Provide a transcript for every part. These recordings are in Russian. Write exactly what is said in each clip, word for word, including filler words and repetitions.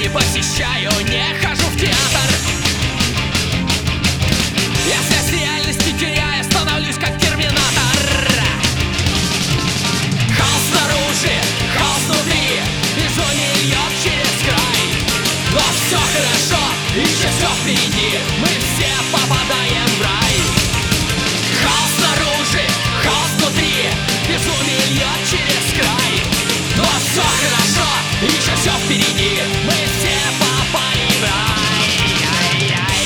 не посещаю, не хожу в театр. Я связь с реальностью теряю, становлюсь как терминатор. Хаос снаружи, хаос внутри, безумие льет через край. Но все хорошо, еще все впереди, мы все попадаем в рай. Хаос снаружи, хаос внутри, безумие льет через край. Но все хорошо, еще все впереди, мы все попали в рай. Ай-яй.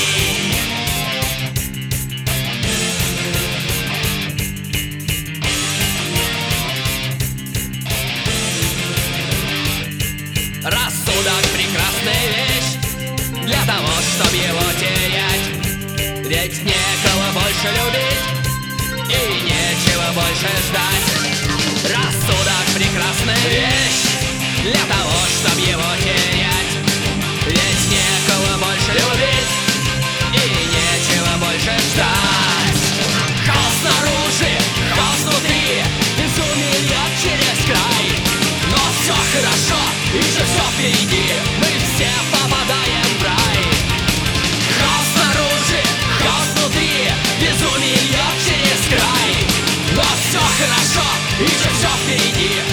Рассудок — прекрасная вещь для того, чтобы его терять. Ведь некого больше любить и нечего больше ждать. Рассудок — прекрасная вещь для того, чтобы его терять. Ведь некого больше любить и нечего больше ждать. Хаос снаружи, хаос внутри, безумие льет через край. Но все хорошо, еще все впереди, мы все попадаем в рай. Хаос снаружи, хаос внутри, безумие льет через край. Но все хорошо, еще все впереди,